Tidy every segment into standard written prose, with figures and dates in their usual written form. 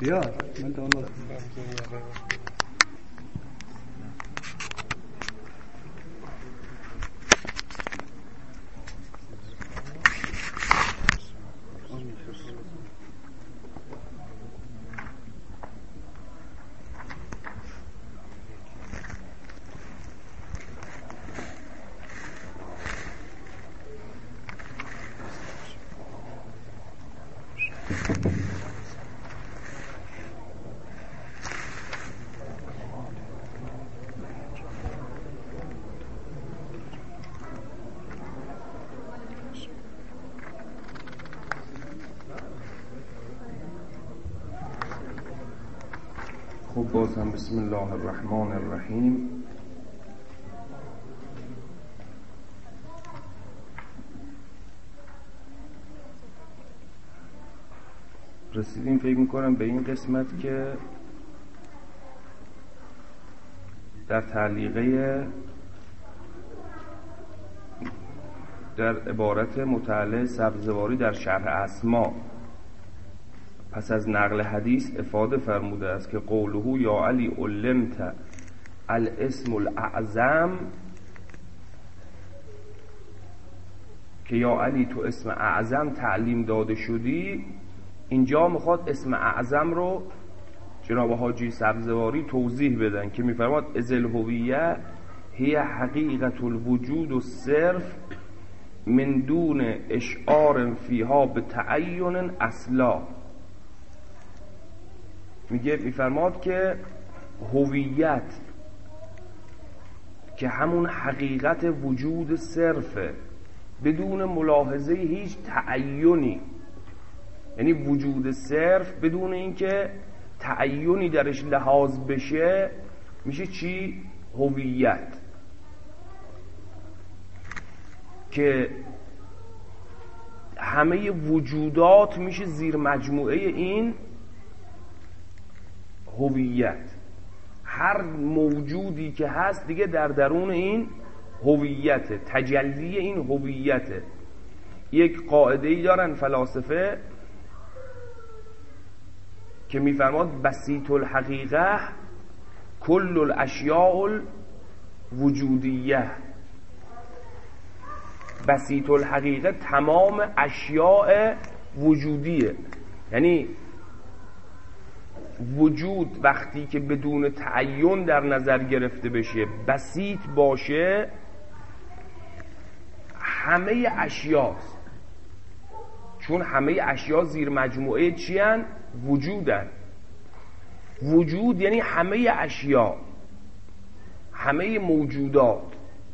بیاد من دانلود خب باز هم بسم الله الرحمن الرحیم. رسیدیم فکر میکنم به این قسمت که در تعلیقه در عبارت متعلق سبزواری در شرح اسما پس از نقل حدیث افاده فرموده است که قوله یا علی علمت الاسم الاعظم، که یا علی تو اسم اعظم تعلیم داده شدی. اینجا میخواد اسم اعظم رو جناب حاجی سبزواری توضیح بدن که میفرماد ازل هویه هی حقیقت الوجود و صرف من دون اشعار فیها به تعین اصلا. میفرماد که هویت که همون حقیقت وجود صرفه بدون ملاحظه هیچ تعینی، یعنی وجود صرف بدون اینکه تعینی درش لحاظ بشه میشه چی؟ هویت. که همه وجودات میشه زیر مجموعه این هویت. هر موجودی که هست دیگه در درون این هویته، تجلی این هویته. یک قاعده‌ای دارن فلاسفه که میفرماد بسیط الحقیقه کل الاشیاء الوجودیه. بسیط الحقیقه تمام اشیاء وجودیه، یعنی وجود وقتی که بدون تعین در نظر گرفته بشه، بسیط باشه، همه اشیاست. چون همه اشیا زیر مجموعه چی هن؟ وجودن. وجود یعنی همه اشیا، همه موجودات.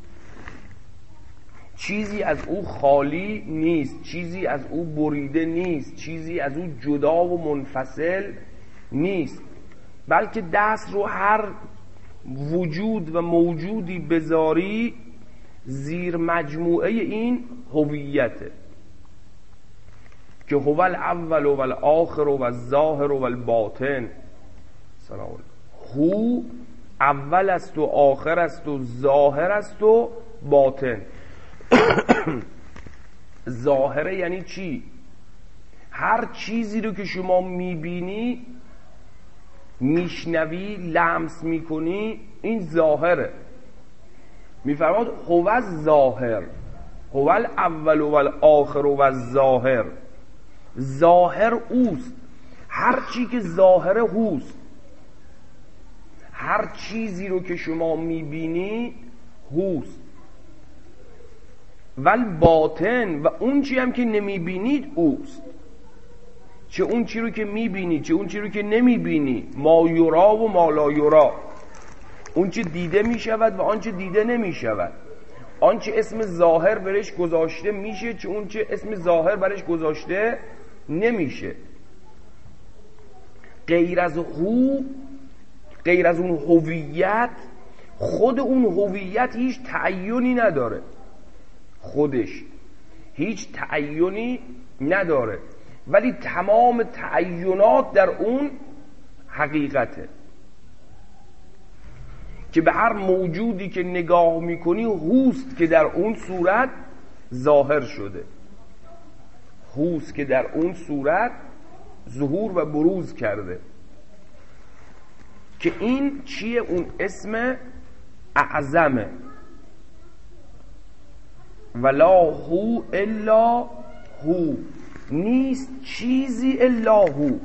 چیزی از او خالی نیست، چیزی از او بریده نیست، چیزی از او جدا و منفصل نیست، بلکه دست رو هر وجود و موجودی بذاری زیر مجموعه این هویته که هو الاول و الاخر و الظاهر و الباطن. سلام هو اول است و آخر است و ظاهر است و باطن. ظاهره یعنی چی؟ هر چیزی رو که شما میبینی، میشنوی، لمس میکنی، این ظاهره. میفرماد هو الظاهر هو الاول و الاخر و الظاهر. ظاهر اوست، هر چی که ظاهره هوست. هر چیزی رو که شما میبینی هوست. ول باطن، و اون چی هم که نمیبینید اوست. چه اون چی رو که میبینی چه اون چی رو که نمیبینی، ما یرا و ما لا یرا. اون چی دیده میشود و آن چی دیده نمیشود. آن چی اسم ظاهر برش گذاشته میشه، چه اون چی اسم ظاهر برش گذاشته نمیشه. غیر از هو، غیر از اون هویت، خود اون هویت هیچ تعینی نداره. خودش هیچ تعینی نداره، ولی تمام تعینات در اون حقیقته. که به هر موجودی که نگاه میکنی هوست که در اون صورت ظاهر شده، هوست که در اون صورت ظهور و بروز کرده. که این چیه؟ اون اسم اعظمه. ولا هو الا هو، نیست چیزی الا هو،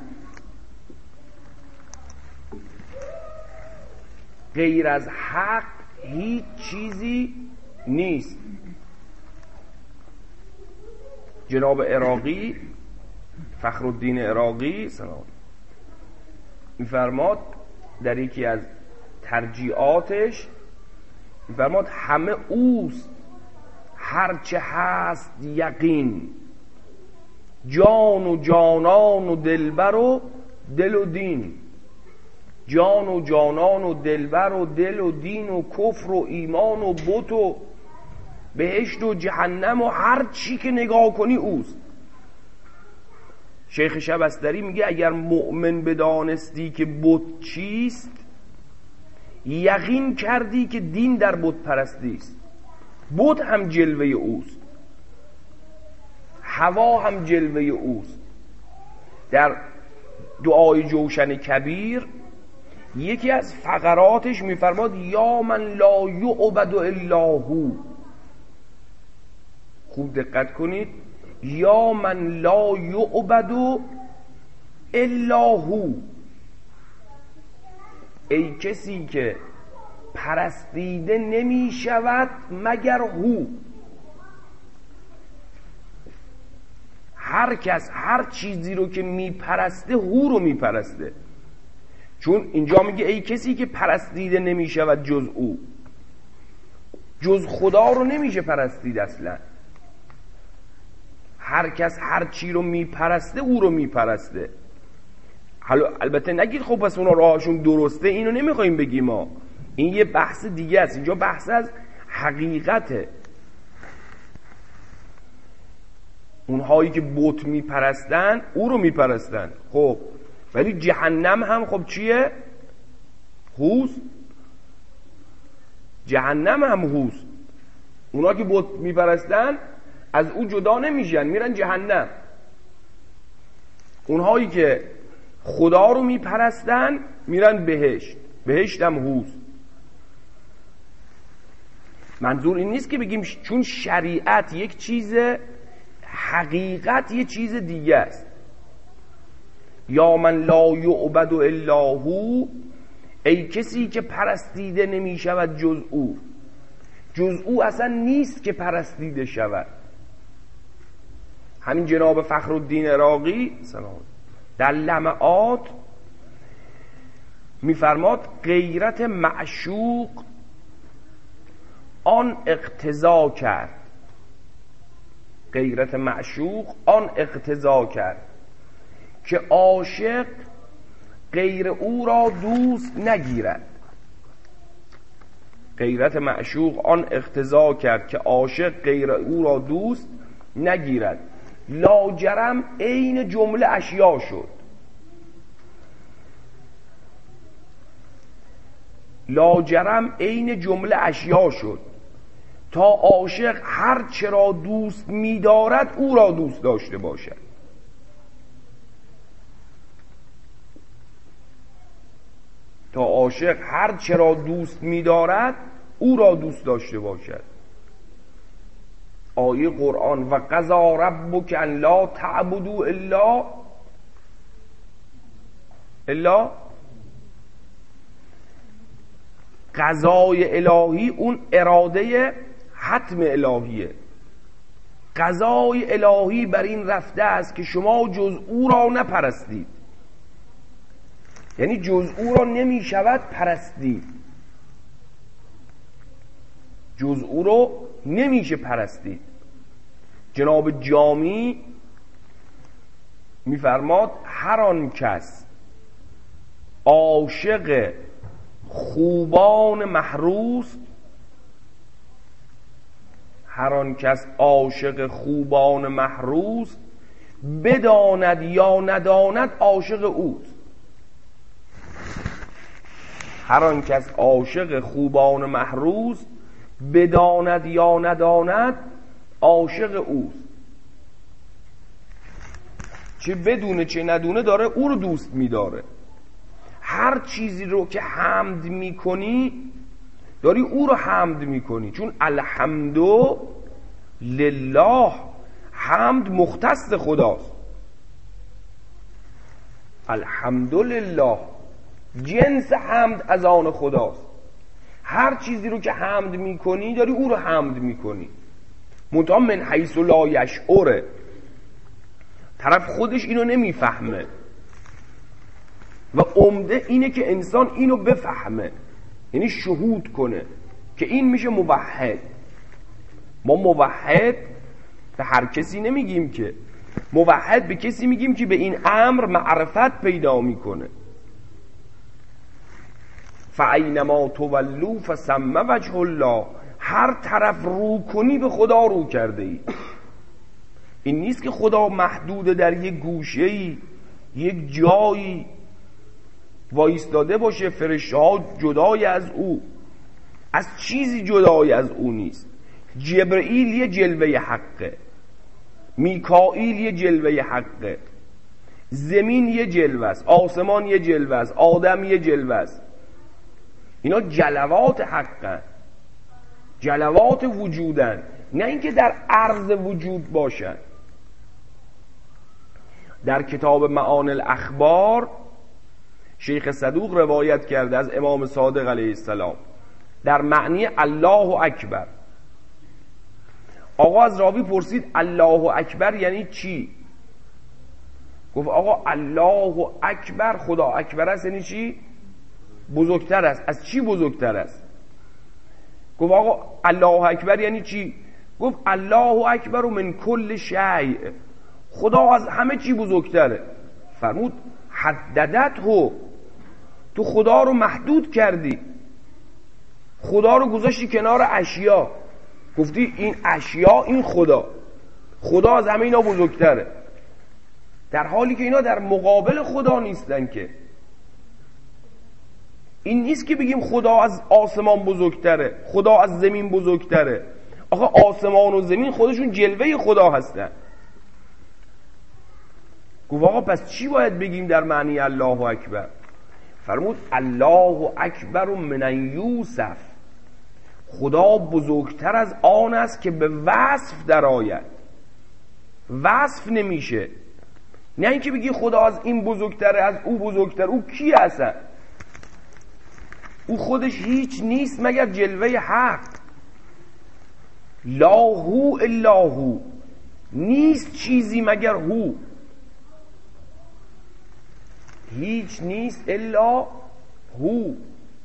غیر از حق هیچ چیزی نیست. جناب عراقی، فخرالدین عراقی سلام میفرماد در یکی از ترجیعاتش، میفرماد همه اوست هرچه هست یقین، جان و جانان و دلبر و دل و دین. جان و جانان و دلبر و دل و دین و کفر و ایمان و بت و بهشت و جهنم و هر چی که نگاه کنی اوست. شیخ شبستری میگه اگر مؤمن بدانستی که بت چیست، یقین کردی که دین در بت پرستی است. بت هم جلوه اوست، هوا هم جلوه اوست. در دعای جوشن کبیر یکی از فقراتش میفرماد یا من لا یعبد الا هو. خوب دقت کنید، یا من لا یعبد الا هو، ای کسی که پرستیده نمی شود مگر هو. هر کس هر چیزی رو که می پرسته هو رو می پرسته، چون اینجا میگه ای کسی که پرستیده نمی شود جز او. جز خدا رو نمیشه پرستید اصلا. هر کس هر چی رو می پرسته او رو می پرسته. حالا البته نگید خب پس اونا راهشون درسته، اینو نمیخوایم بگیم ما، این یه بحث دیگه است. اینجا بحث از حقیقته. اونهایی که بت میپرستن او رو میپرستن، خب ولی جهنم هم خب چیه؟ هوست. جهنم هم هوست. اونا که بت میپرستن از او جدا نمیشن، میرن جهنم. اونهایی که خدا رو میپرستن میرن بهشت. بهشت هم هوست. منظور این نیست که بگیم چون شریعت یک چیز، حقیقت یه چیز دیگه است. یا من لا یعبد الا هو، ای کسی که پرستیده نمی شود جز او. جز او اصلا نیست که پرستیده شود. همین جناب فخرالدین عراقی سلام در لمعات میفرماد غیرت معشوق آن اقتضا کرد. غیرت معشوق آن اقتضا کرد که عاشق غیر او را دوست نگیرد. غیرت معشوق آن اقتضا کرد که عاشق غیر او را دوست نگیرد. لاجرم عین جمله اشیا شد. لاجرم عین جمله اشیا شد تا عاشق هر چرا دوست می‌دارد او را دوست داشته باشد. تا عاشق هر چرا دوست می‌دارد او را دوست داشته باشد. آیه قرآن و قضا ربک ان لا تعبدوا الا قضای الهی اون اراده حتم الهیه. قضای الهی بر این رفته است که شما جز او را نپرستید. یعنی جز او را نمی شود پرستید. جز او رو نمیشه پرستید. جناب جامی میفرماد هر آن کس عاشق خوبان محروس، هر آن کس عاشق خوبان محروس بداند یا نداند عاشق اوست. هر آن کس عاشق خوبان محروس بداند یا نداند عاشق اوست. چه بدونه چه ندونه داره او رو دوست میداره. هر چیزی رو که حمد میکنی داری او رو حمد میکنی، چون الحمد لله، حمد مختص خداست. الحمد لله جنس حمد از آن خداست. هر چیزی رو که حمد میکنی داری او رو حمد میکنی، منتها من حیث لا یشعره، طرف خودش اینو نمیفهمه و عمده اینه که انسان اینو بفهمه، یعنی شهود کنه که این میشه موحد. ما موحد به هر کسی نمیگیم، که موحد به کسی میگیم که به این امر معرفت پیدا میکنه. فاینما تولوا فثم وجه الله، هر طرف رو کنی به خدا رو کرده ای. این نیست که خدا محدود در یک گوشه‌ای، یک جایی وایستاده باشه، فرشته ها جدای از او، از چیزی جدای از او نیست. جبرئیل یه جلوه حقه، میکائیل یه جلوه حقه، زمین یه جلوه است، آسمان یه جلوه است، آدم یه جلوه است. اینا جلوات حقن، جلوات وجودن، نه اینکه در عرض وجود باشن. در کتاب معانی الاخبار شیخ صدوق روایت کرده از امام صادق علیه السلام در معنی الله اکبر. آقا از راوی پرسید الله اکبر یعنی چی؟ گفت آقا الله اکبر، خدا اکبر است یعنی چی؟ بزرگتر است. از چی بزرگتر است؟ گفت آقا الله اکبر یعنی چی؟ گفت الله اکبر من کل شیء، خدا از همه چی بزرگتره. فرمود حددته، تو خدا رو محدود کردی، خدا رو گذاشتی کنار اشیا، گفتی این اشیا این خدا، خدا از همه اینا بزرگتره، در حالی که اینا در مقابل خدا نیستن. که این نیست که بگیم خدا از آسمان بزرگتره، خدا از زمین بزرگتره. آخه آسمان و زمین خودشون جلوه خدا هستن. گفت آقا پس چی باید بگیم در معنی الله اکبر؟ فرمود الله اکبر من یوسف، خدا بزرگتر از آن است که به وصف درآید، وصف نمیشه. نه اینکه بگی خدا از این بزرگتره، از او بزرگتر. او کی هستن؟ او خودش هیچ نیست مگر جلوه حق. لا هو الا هو، نیست چیزی مگر هو، هیچ نیست الا هو.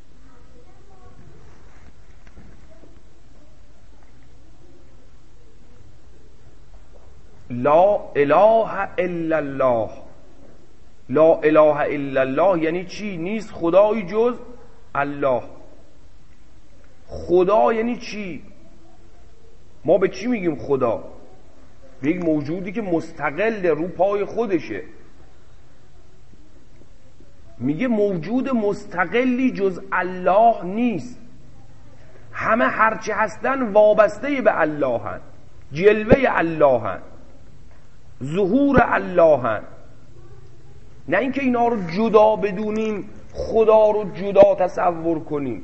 لا اله الا الله، لا اله الا الله یعنی چی؟ نیست خدایی جز الله. خدا یعنی چی؟ ما به چی میگیم خدا؟ به یک موجودی که مستقل رو پای خودشه. میگه موجود مستقلی جز الله نیست، همه هرچه هستن وابسته به الله هن، جلوه الله هن، ظهور الله هن. نه اینکه اینا رو جدا بدونیم، خدا رو جدا تصور کنیم.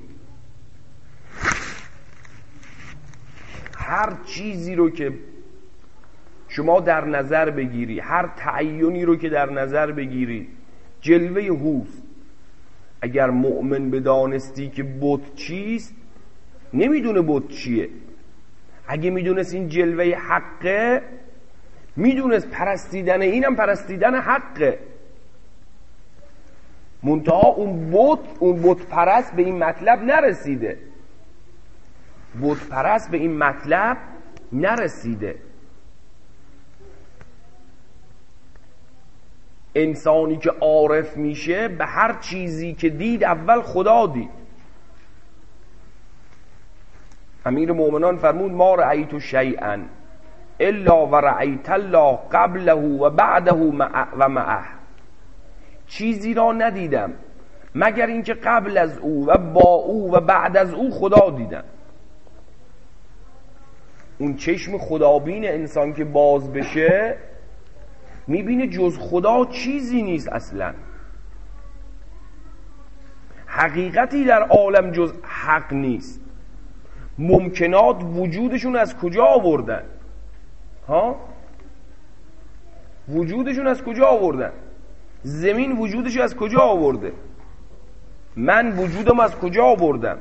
هر چیزی رو که شما در نظر بگیری، هر تعینی رو که در نظر بگیری، جلوه هوست. اگر مؤمن بدانستی که بت چیست، نمیدونه بت چیه. اگه میدونست این جلوه حقه، میدونست پرستیدن اینم پرستیدن حقه. منتها اون بت پرست به این مطلب نرسیده، بت پرست به این مطلب نرسیده. انسانی که عارف میشه به هر چیزی که دید اول خدا دید. امیر مومنان فرمود ما رأیت شیئا الا و رأیت الله قبله و بعده و معه، چیزی را ندیدم مگر اینکه قبل از او و با او و بعد از او خدا دیدم. اون چشم خدابین انسان که باز بشه میبینه جز خدا چیزی نیست اصلا. حقیقتی در عالم جز حق نیست. ممکنات وجودشون از کجا آوردن؟ وجودشون از کجا آوردن؟ زمین وجودش از کجا آورده؟ من وجودم از کجا آوردم؟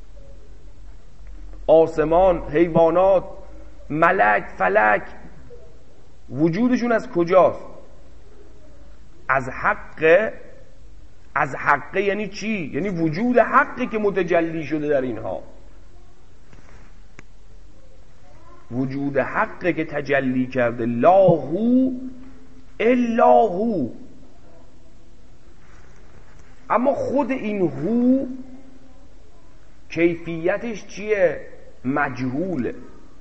آسمان، حیوانات، ملک، فلک وجودشون از کجاست؟ از حق. از حقه یعنی چی؟ یعنی وجود حقی که متجلی شده در اینها، وجود حقی که تجلی کرده. لا هو الا هو. اما خود این هو کیفیتش چیه؟ مجهوله.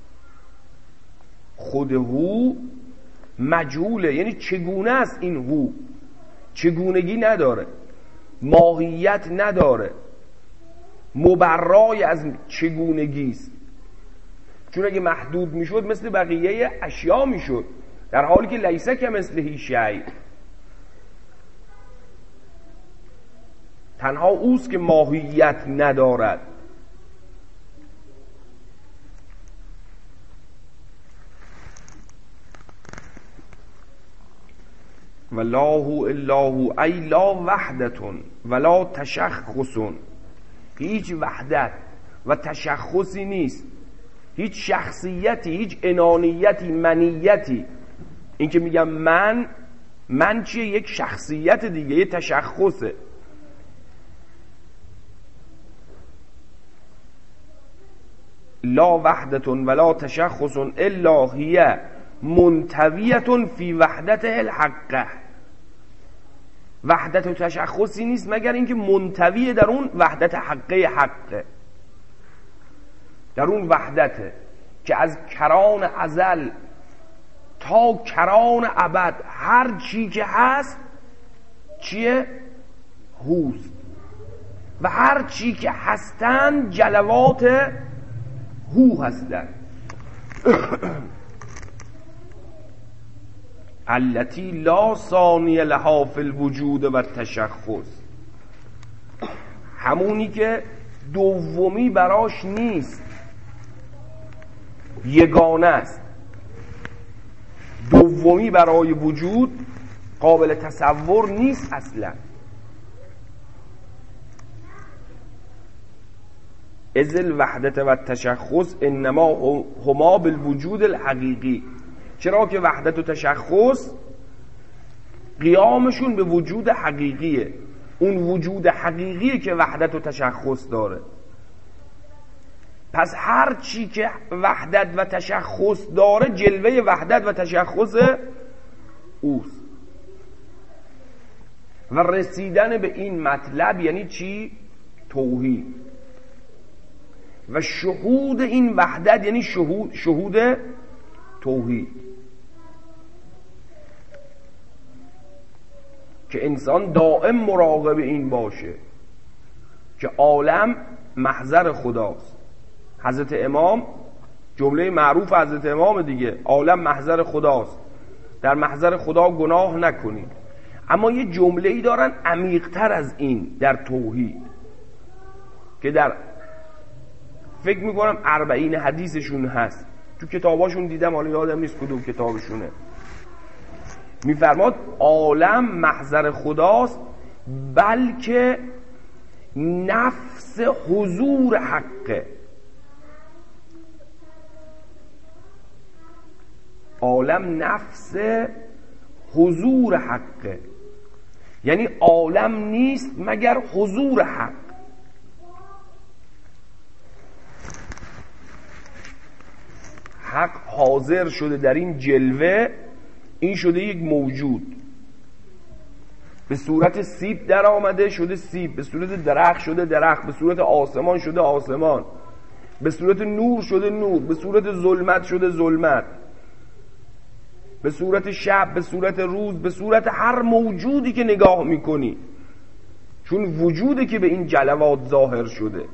خود هو مجهوله، یعنی چگونه است این هو؟ چگونگی نداره، ماهیت نداره، مبرای از چگونگی است. چون اگه محدود میشد مثل بقیه اشیا میشد، در حالی که لیسه که مثل شیء. تنها اوست که ماهیت ندارد. و لا هو الا هو ای لا وحدتون ولا تشخصون. هیچ وحدت و تشخصی نیست، هیچ شخصیتی، هیچ انانیتی، منیتی. این که میگم من چیه؟ یک شخصیت دیگه، یک تشخصه. لا وحدتون ولا تشخصون الا هی منتویتون فی وحدت الحقه. وحدت و تشخصی نیست مگر اینکه منتوی در اون وحدت حقه حقه، در اون وحدته که از کران ازل تا کران ابد هر چی که هست چیه؟ هوست. و هر چی که هستن جلوات هو هستن. التي لا ثانی لها فی الوجود و التشخص. همونی که دومی براش نیست، یگانه است. دومی برای وجود قابل تصور نیست اصلا. اذ الوحدت و التشخص انما هما بالوجود الحقیقی. چرا که وحدت و تشخص قیامشون به وجود حقیقیه. اون وجود حقیقیه که وحدت و تشخص داره. پس هر چی که وحدت و تشخص داره جلوه وحدت و تشخص اوست. و رسیدن به این مطلب یعنی چی؟ توحید. و شهود این وحدت یعنی شهود توحید. که انسان دائم مراقب این باشه که عالم محضر خداست. حضرت امام، جمله معروف حضرت امام دیگه، عالم محضر خداست، در محضر خدا گناه نکنید. اما یه جمله‌ای دارن عمیق‌تر از این در توحید که در فکر میکنم 40 حدیثشون هست، تو کتاباشون دیدم، حالا یادم نیست کدوم کتابشونه. میفرماد عالم محضر خداست بلکه نفس حضور حقه. عالم نفس حضور حقه، یعنی عالم نیست مگر حضور حق. حق حاضر شده در این جلوه، این شده یک موجود. به صورت سیب در آمده شده سیب، به صورت درخت شده درخت، به صورت آسمان شده آسمان، به صورت نور شده نور، به صورت ظلمت شده ظلمت، به صورت شب، به صورت روز، به صورت هر موجودی که نگاه میکنی، چون وجودی که به این جلوات ظاهر شده.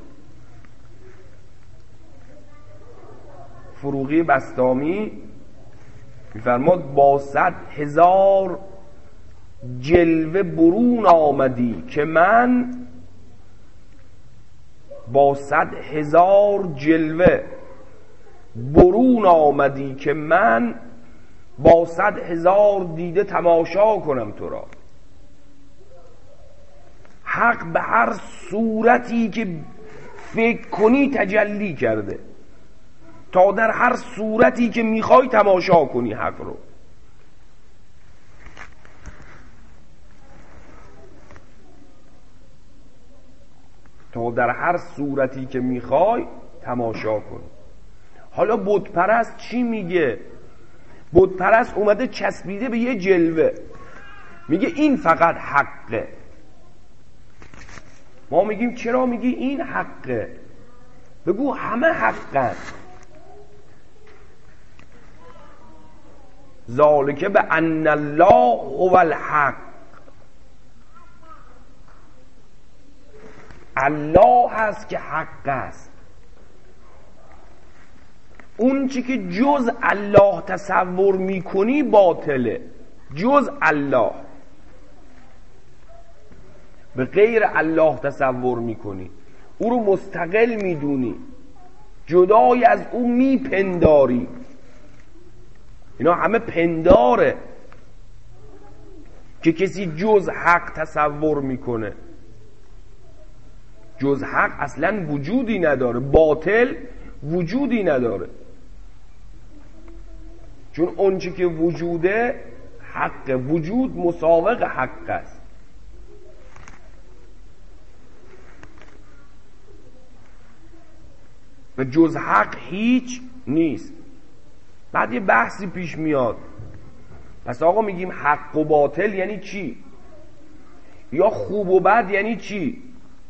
فروغی بسطامی میفرماد با 100,000 جلوه برون آمدی که من با 100,000 جلوه برون آمدی که من با 100,000 دیده تماشا کنم تو را. حق به هر صورتی که فکر کنی تجلی کرده، تا در هر صورتی که میخوای تماشا کنی حق رو. تا در هر صورتی که میخوای تماشا کنی. حالا بت پرست چی میگه؟ بت پرست اومده چسبیده به یه جلوه، میگه این فقط حقه. ما میگیم چرا میگی این حقه؟ بگو همه حقن. ذالک به ان الله هو الحق. الله هست که حق است. اون چی که جز الله تصور میکنی باطله. جز الله، به غیر الله تصور میکنی، او رو مستقل میدونی، جدای از او میپنداری. اینا همه پنداره که کسی جز حق تصور میکنه. جز حق اصلا وجودی نداره، باطل وجودی نداره. چون اون چی که وجوده حق، وجود مساوق حق است. و جز حق هیچ نیست. بعد یه بحثی پیش میاد، پس آقا میگیم حق و باطل یعنی چی؟ یا خوب و بد یعنی چی؟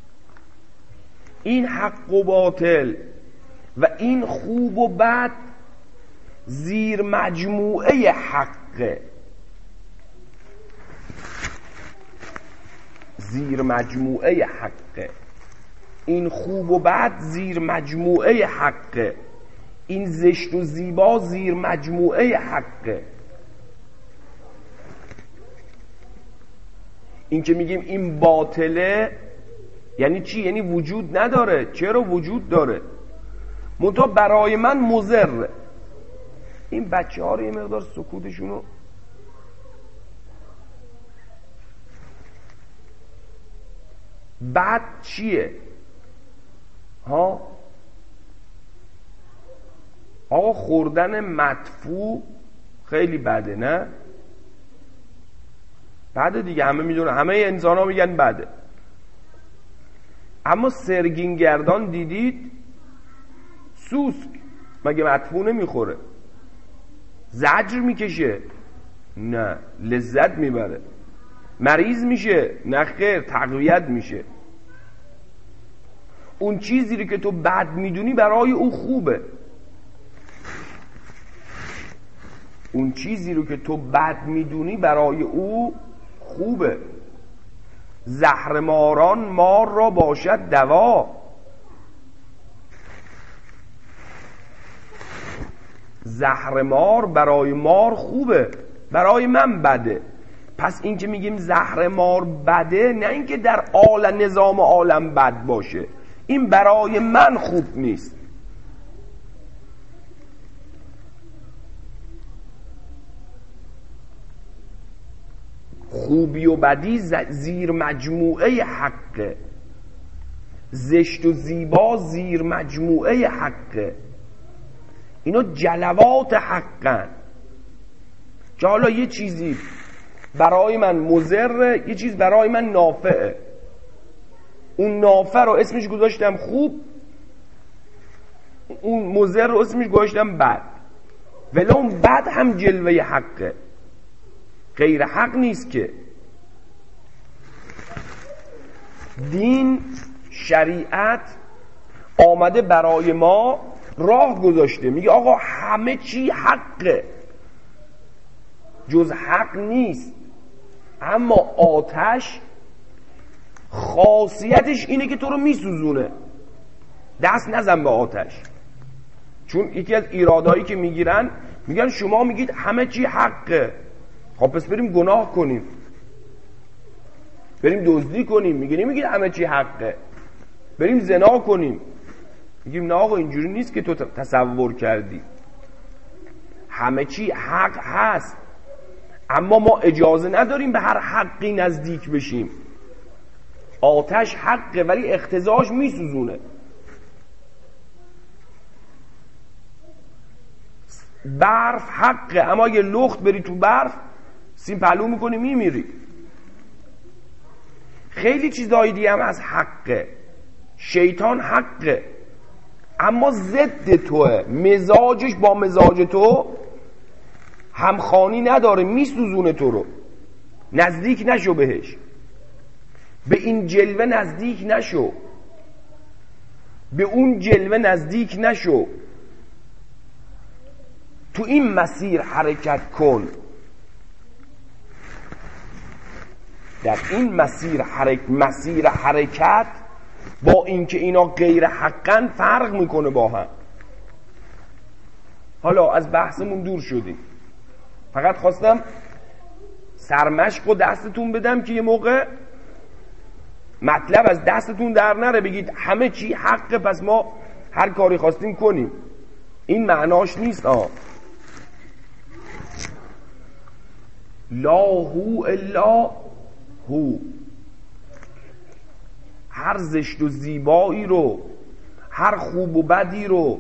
این حق و باطل و این خوب و بد زیر مجموعه حقه. زیر مجموعه حقه. این خوب و بد زیر مجموعه حقه. این زشت و زیبا زیر مجموعه حقه. این که میگیم این باطله یعنی چی؟ یعنی وجود نداره. چرا وجود داره؟ منتها برای من مضره. این بچه ها رو یه مقدار سکوتشونو بد چیه؟ ها آقا خوردن مدفوع خیلی بده، نه؟ بده دیگه، همه میدونه، همه انسان ها میگن بده. اما سرگین گردان دیدید؟ سوسک مگه مدفوع نمیخوره؟ زجر میکشه؟ نه. لذت میبره. مریض میشه؟ نه خیر، تقویت میشه. اون چیزی رو که تو بد میدونی برای او خوبه. اون چیزی رو که تو بد میدونی برای او خوبه. زهرماران مار را باشد دوا. زهرمار برای مار خوبه، برای من بده. پس این که میگیم زهرمار بده، نه اینکه در نظام عالم بد باشه، این برای من خوب نیست. خوبی و بدی زیر مجموعه حقه. زشت و زیبا زیر مجموعه حقه. اینا جلوات حقن. که حالا یه چیزی برای من مضره، یه چیز برای من نافعه. اون نافع رو اسمش گذاشتم خوب، اون مضر رو اسمش گذاشتم بد. ولی اون بد هم جلوه حقه، غیر حق نیست که. دین، شریعت آمده برای ما راه گذاشته، میگه آقا همه چی حقه، جز حق نیست. اما آتش خاصیتش اینه که تو رو میسوزونه. دست نزن به آتش. چون یکی از ایرادایی که میگیرن، میگن شما میگید همه چی حقه، خب پس بریم گناه کنیم، بریم دزدی کنیم. میگید همه چی حقه، بریم زنا کنیم، میگیم نه آقا اینجوری نیست که تو تصور کردی. همه چی حق هست، اما ما اجازه نداریم به هر حقی نزدیک بشیم. آتش حقه ولی اقتضاش میسوزونه. برف حقه اما اگه لخت بری تو برف سیم پلو میکنی میمیری. خیلی چیزایی دیگه هم از حقه. شیطان حقه اما ضد توه، مزاجش با مزاج تو همخوانی نداره، میسوزونه تو رو. نزدیک نشو بهش، به این جلوه نزدیک نشو، به اون جلوه نزدیک نشو، تو این مسیر حرکت کن. در این مسیر حرکت با اینکه اینا غیر حقن فرق میکنه با هم. حالا از بحثمون دور شدیم، فقط خواستم سرمشق و دستتون بدم که یه موقع مطلب از دستتون در نره بگید همه چی حقه پس ما هر کاری خواستیم کنیم. این معناش نیست. لا هو الا هو. هر زشت و زیبایی رو، هر خوب و بدی رو،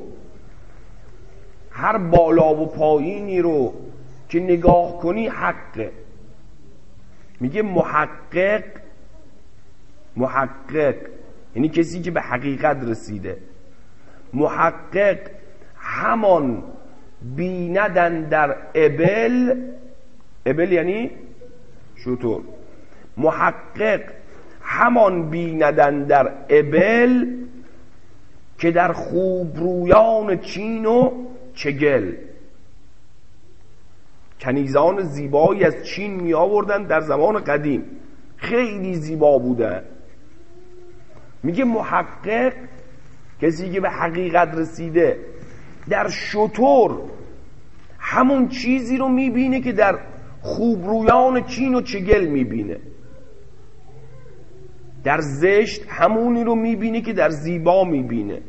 هر بالا و پایینی رو که نگاه کنی حقه. میگه محقق یعنی کسی که به حقیقت رسیده. محقق همان بیندن در ابل یعنی شتر. محقق همان بیندن در ابل که در خوبرویان چین و چگل. کنیزان زیبایی از چین می آوردن در زمان قدیم، خیلی زیبا بودن. میگه محقق کسی که به حقیقت رسیده در شتر همون چیزی رو میبینه که در خوبرویان چین و چگل میبینه. در زشت همونی رو میبینه که در زیبا میبینه.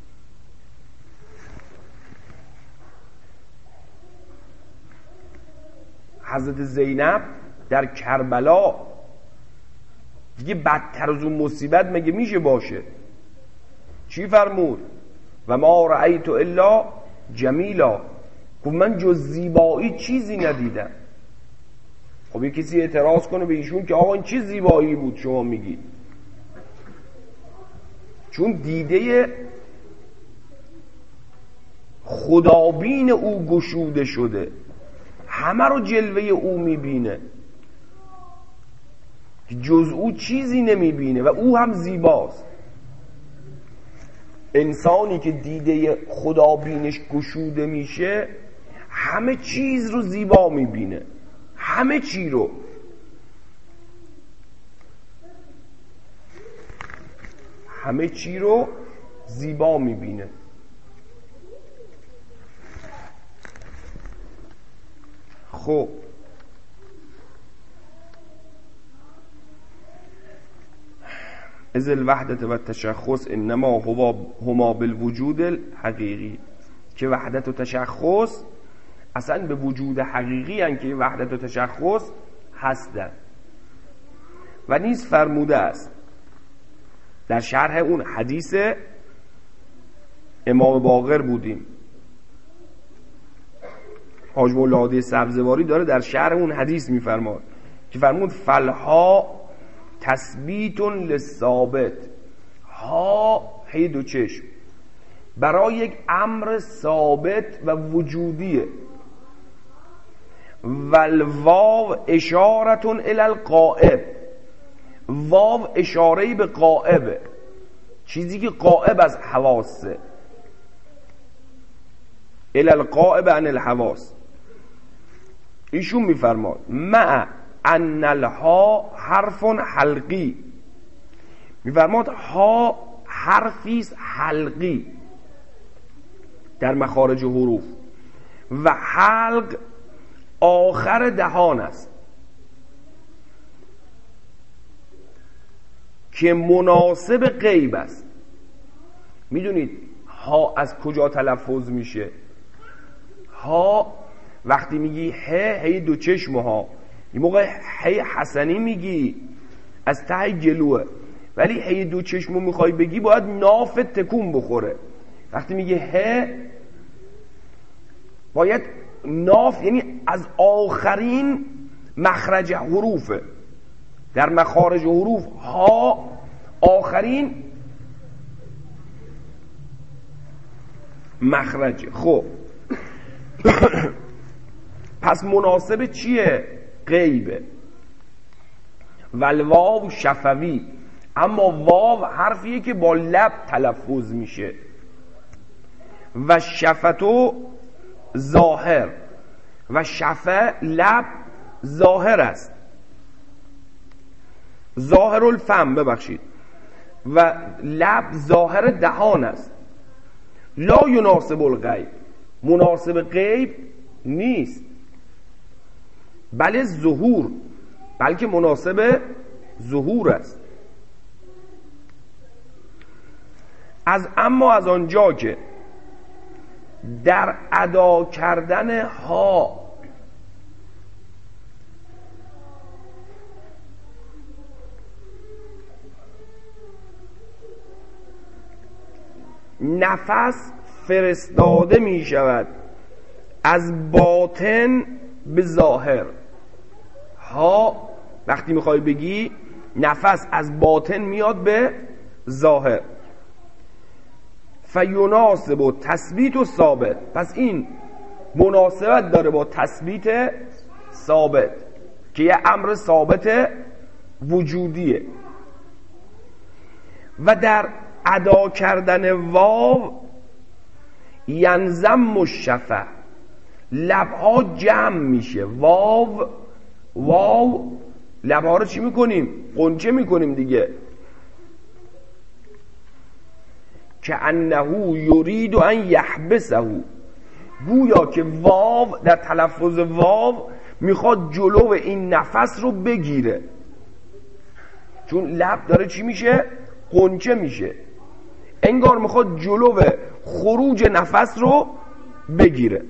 حضرت زینب در کربلا دیگه بدتر از اون مصیبت مگه میشه باشه؟ چی فرمود؟ و ما رأیت الا جمیلا. خب من جز زیبایی چیزی ندیدم. خب یه کسی اعتراض کنه به ایشون که آقا این چه زیبایی بود شما میگید؟ چون دیده خدابین او گشوده شده، همه رو جلوه او میبینه، جز او چیزی نمیبینه و او هم زیباست. انسانی که دیده خدابینش گشوده میشه همه چیز رو زیبا میبینه، همه چی رو. همه چی رو زیبا میبینه. خب از الوحدت و تشخص انما هما بالوجود الحقیقی، که وحدت و تشخص اصلا به وجود حقیقی هن که وحدت و تشخص هستن. و نیز فرموده است در شرح اون حدیث امام باقر بودیم، حاج مولا هادی سبزواری داره در شرح اون حدیث میفرماد که فرمود فلها تثبیت للثابت. ها هی دو چشم برای یک امر ثابت و وجودیه. والواو اشارتون الی الغائب. واو اشاره به غائبه، چیزی که غائب از حواسه. الی الغائب عن الحواس. ایشون میفرماد مع ان الها حرف حلقی. میفرماد ها حرفیست حلقی در مخارج حروف و حلق آخر دهان است که مناسب غیب است. میدونید ها از کجا تلفظ میشه؟ ها وقتی میگی هی دو چشم ها، این موقع هی حسنی میگی از ته جلوه، ولی هی دو چشمو میخوای بگی باید ناف تکون بخوره. وقتی میگه باید ناف، یعنی از آخرین مخرج حروفه، در مخارج حروف ها آخرین مخرجه. خب پس مناسب چیه؟ غیبه. والواو شفوی، اما واو حرفیه که با لب تلفظ میشه. و شفتو ظاهر، و شفه لب ظاهر است، ظاهر الفم ببخشید، و لب ظاهر دهان است. لا یناسب الغیب، مناسب غیب نیست، بله ظهور، بلکه مناسب ظهور است. اما از آنجا که در ادا کردن ها نفس فرستاده می شود از باطن به ظاهر. ها وقتی میخوای بگی نفس از باطن میاد به ظاهر. فیناسب و تثبیت و ثابت، پس این مناسبت داره با تثبیت ثابت که یه امر ثابت وجودیه. و در ادا کردن واو ینزم الشفه، لبها جمع میشه. واو لبها رو چی میکنیم؟ قنچه میکنیم دیگه. که انه یرید ان یحبسه، گویا که واو در تلفظ واو میخواد جلو این نفس رو بگیره، چون لب داره چی میشه؟ قنچه میشه، انگار میخواد جلو خروج نفس رو بگیره.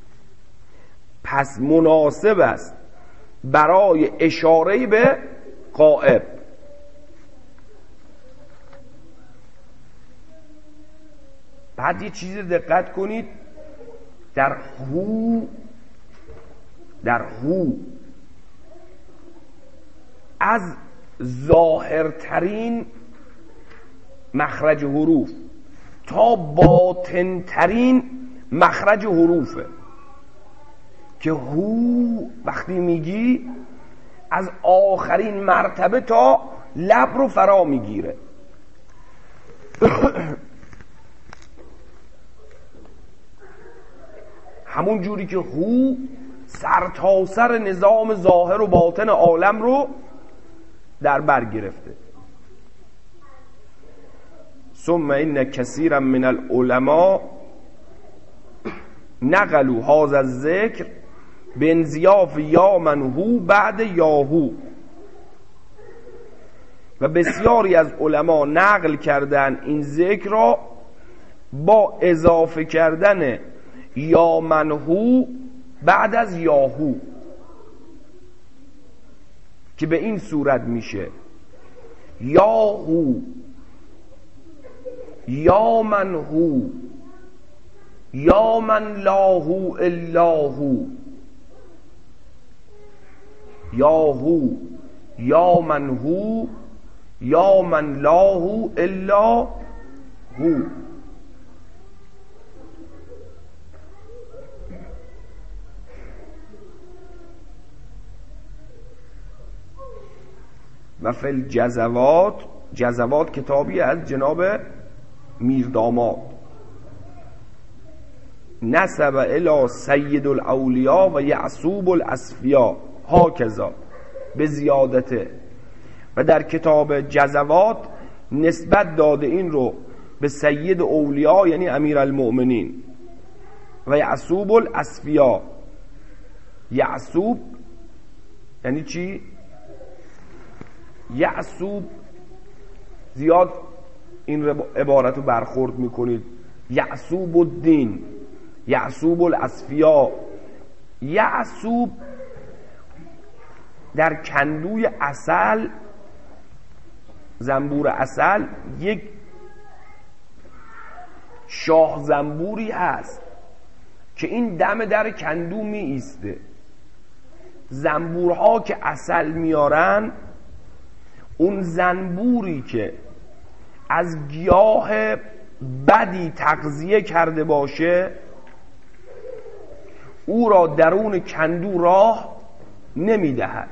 پس مناسب است برای اشاره به غائب. بعد یه چیزی دقت کنید، در هو از ظاهرترین مخرج حروف تا باطنترین مخرج حروفه، که هو وقتی میگی از آخرین مرتبه تا لب رو فرا میگیره. همون جوری که هو سرتاسر نظام ظاهر و باطن عالم رو در بر گرفته. ثم ان کثیرا من العلماء نقلوا هذا الذکر بانضیاف یا من هو بعد یاهو، و بسیاری از علما نقل کردن این ذکر را با اضافه کردن یا من هو بعد از یاهو، که به این صورت میشه یاهو، یا من هو، یا من لاهو الا هو، یاهو، یا من هو، یا من لاهو الا هو. و فی الجزوات، جزوات کتابی از جناب میرداماد، نسب الی سید الاولیاء و یعصوب الاصفیاء هاکذا به زیادته، و در کتاب جزوات نسبت داده این رو به سید اولیاء یعنی امیر المؤمنین و یعصوب الاصفیاء. یعصوب یعنی چی؟ یعصوب زیاد این عبارت رو برخورد میکنید. یعصوب الدین، یعصوب الاسفیا. یعصوب در کندوی عسل، زنبور عسل، یک شاه زنبوری هست که این دم در کندو می ایسته. زنبورها که عسل میارن، اون زنبوری که از گیاه بدی تغذیه کرده باشه او را درون کندو راه نمیدهد.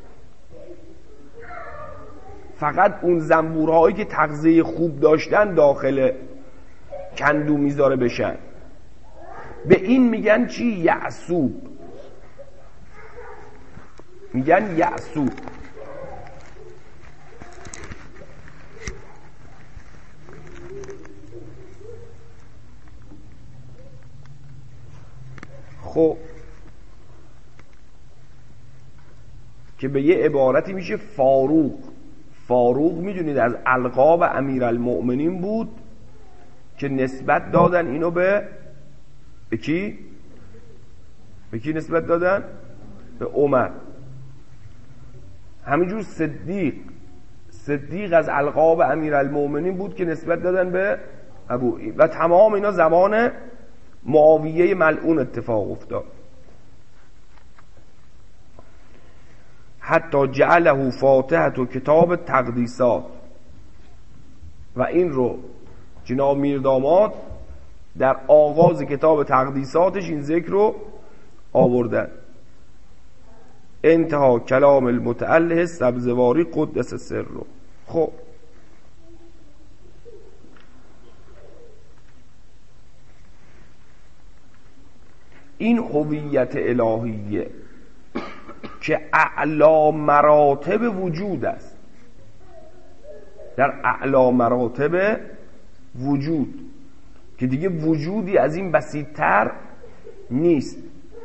فقط اون زنبورهایی که تغذیه خوب داشتن داخل کندو میذاره بشن. به این میگن چی؟ یعصوب. میگن یعصوب. خب که به یه عبارتی میشه فاروق. فاروق میدونید از القاب امیرالمؤمنین بود که نسبت دادن اینو به کی؟ به کی نسبت دادن؟ به عمر. همینجور صدیق از القاب امیرالمؤمنین بود که نسبت دادن به ابو. و تمام اینا زمان معاویه ملعون اتفاق افتاد. حتی جعله فاتحه و کتاب تقدیسات. و این رو جناب میرداماد در آغاز کتاب تقدیساتش این ذکر رو آوردن. انتها کلام المتعله سبزواری قدس سر رو. خب این هویت الهیه که اعلی مراتب وجود است، در اعلی مراتب وجود که دیگه وجودی از این بسیط‌تر نیست.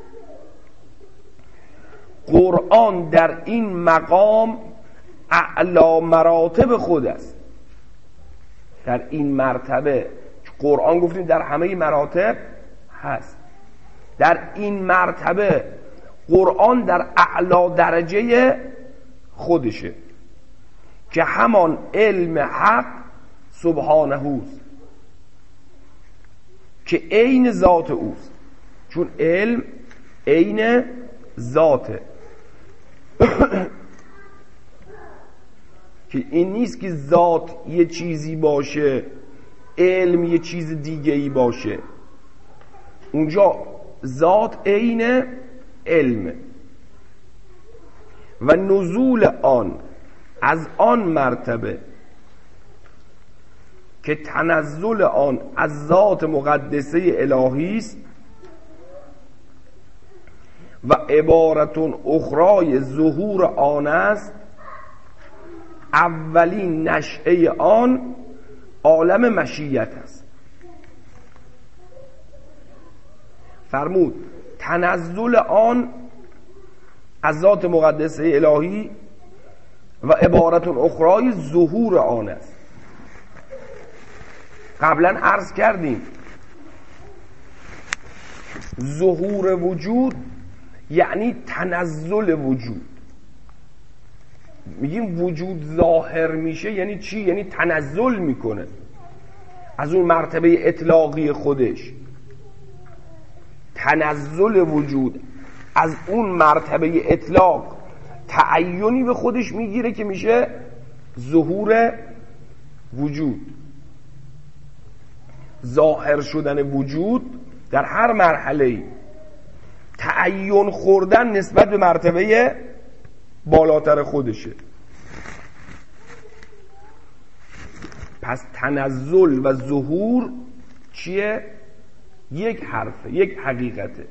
قرآن در این مقام اعلی مراتب خود است. در این مرتبه قرآن گفتیم در همه مراتب هست، در این مرتبه قرآن در اعلی درجه خودشه که همان علم حق سبحانه است که عین ذات اوست. چون علم عین ذاته که این نیست که ذات یه چیزی باشه علم یه چیز دیگه ای باشه. اونجا ذات عین علم و نزول آن از آن مرتبه که تنزل آن از ذات مقدسه الهی است و عبارتون اخرای ظهور آن است. اولین نشأه آن عالم مشیت است. فرمود تنزل آن از ذات مقدسه الهی و عبارتون اخرای ظهور آن است. قبلا عرض کردیم ظهور وجود یعنی تنزل وجود. میگیم وجود ظاهر میشه یعنی چی؟ یعنی تنزل میکنه از اون مرتبه اطلاقی خودش. تنزل وجود از اون مرتبه اطلاق تعینی به خودش میگیره که میشه ظهور وجود. ظاهر شدن وجود در هر مرحله‌ای تعین خوردن نسبت به مرتبه بالاتر خودشه. پس تنزل و ظهور چیه؟ یک حرفه، یک حقیقته.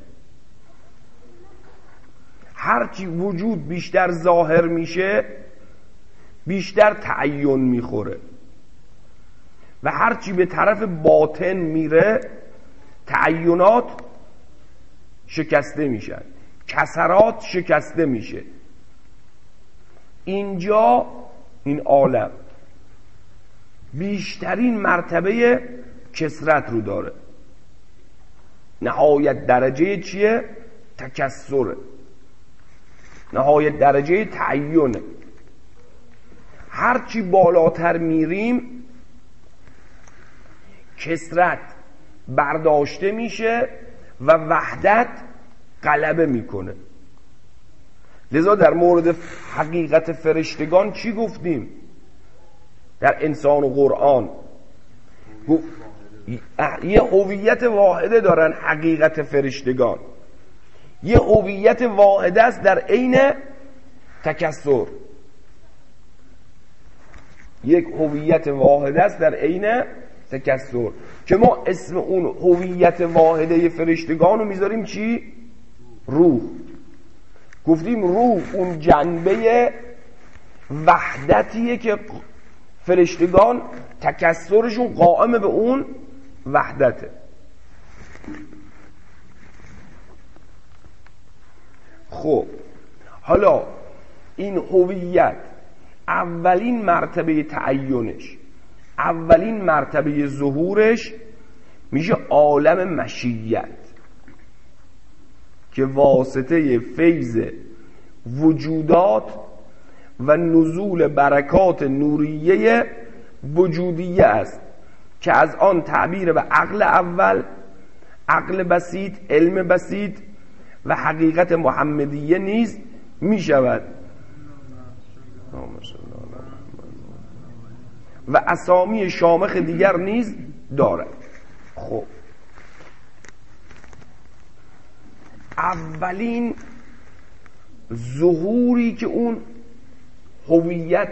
هرچی وجود بیشتر ظاهر میشه بیشتر تعین میخوره و هرچی به طرف باطن میره تعینات شکسته میشن، کسرات شکسته میشه. اینجا این عالم بیشترین مرتبه کثرت رو داره. نهایت درجه چیه؟ تکثره، نهایت درجه تعینه. هرچی بالاتر میریم کثرت برداشته میشه و وحدت غلبه میکنه. لذا در مورد حقیقت فرشتگان چی گفتیم؟ در انسان و قرآن یه هویت واحده دارن. حقیقت فرشتگان یه هویت واحده است در عین تکثر، یک هویت واحده است در عین تکثر، که ما اسم اون هویت واحده فرشتگان رو میذاریم چی؟ روح. گفتیم روح اون جنبه وحدتیه که فرشتگان تکثرشون قائم به اون وحدته. خب حالا این هویت اولین مرتبه تعینش، اولین مرتبه ظهورش میشه عالم مشیت که واسطه فیض وجودات و نزول برکات نوریه وجودیه است که از آن تعبیر به عقل اول، عقل بسیط، علم بسیط و حقیقت محمدیه نیز می شود و اسامی شامخ دیگر نیز دارد. خب اولین ظهوری که اون هویت،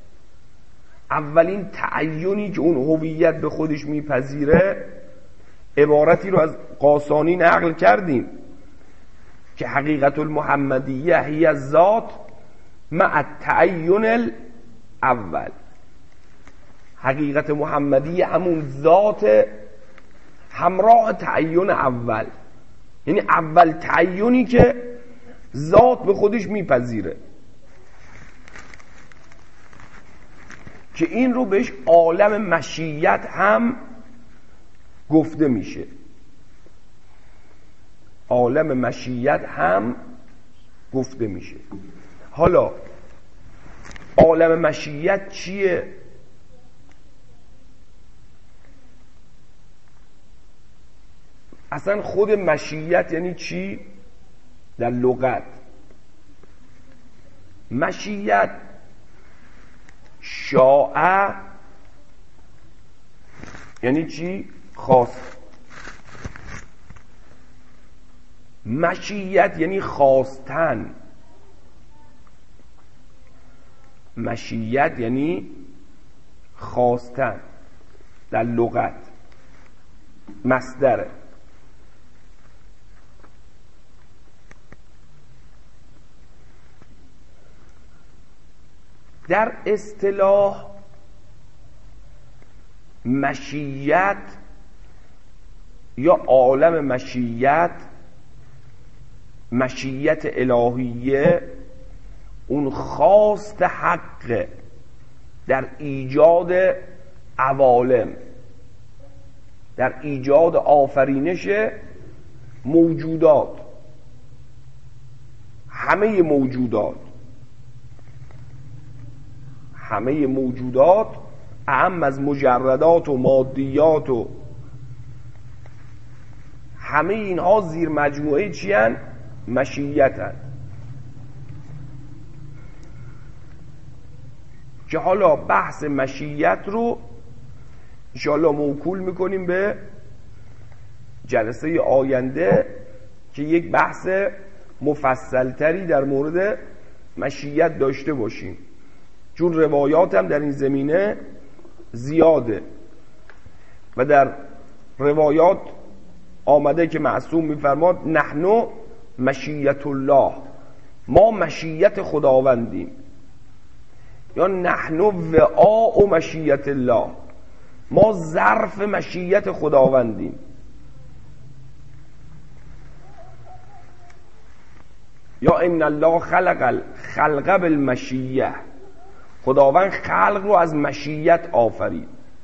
اولین تعینی که اون هویت به خودش میپذیره، عبارتی رو از قاسانی نقل کردیم که حقیقت المحمدیه هی الذات مع التعین الاول. حقیقت محمدیه همون ذات همراه تعین اول، یعنی اول تعینی که ذات به خودش میپذیره، که این رو بهش عالم مشیت هم گفته میشه. عالم مشیت هم گفته میشه. حالا عالم مشیت چیه؟ اصلا خود مشیت یعنی چی در لغت؟ مشیت شاء یعنی چی؟ خواست. مشیت یعنی خواستن. مشیت یعنی خواستن در لغت، مصدره. در اصطلاح مشیت یا عالم مشیت، مشیت الهیه، اون خواست حق در ایجاد عوالم، در ایجاد آفرینش موجودات، همه موجودات، همه موجودات، اهم از مجردات و مادیات و همه اینها زیر مجموعه چی هن؟ مشیت هن. که حالا بحث مشیت رو انشاءالله موکول میکنیم به جلسه آینده که یک بحث مفصلتری در مورد مشیت داشته باشیم، چون روایات هم در این زمینه زیاده و در روایات آمده که معصوم میفرماد نحن مشیت الله، ما مشیت خداوندیم، یا نحن وعاء مشیت الله، ما ظرف مشیت خداوندیم. یا ان الله خلق الخلق بالمشیه، خداوند خلق رو از مشیت آفرید.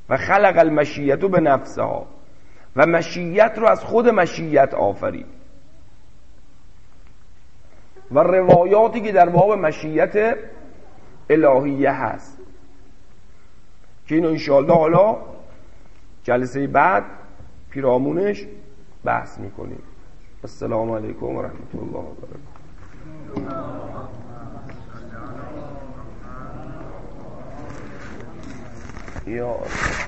و خلق المشیت به نفسها و مشیت رو از خود مشیت آفرید. و روایاتی که در باب مشیت الهیه هست که اینو انشاءالله حالا جلسه بعد پیرامونش بحث میکنیم. السلام علیکم و رحمت الله و برکاته.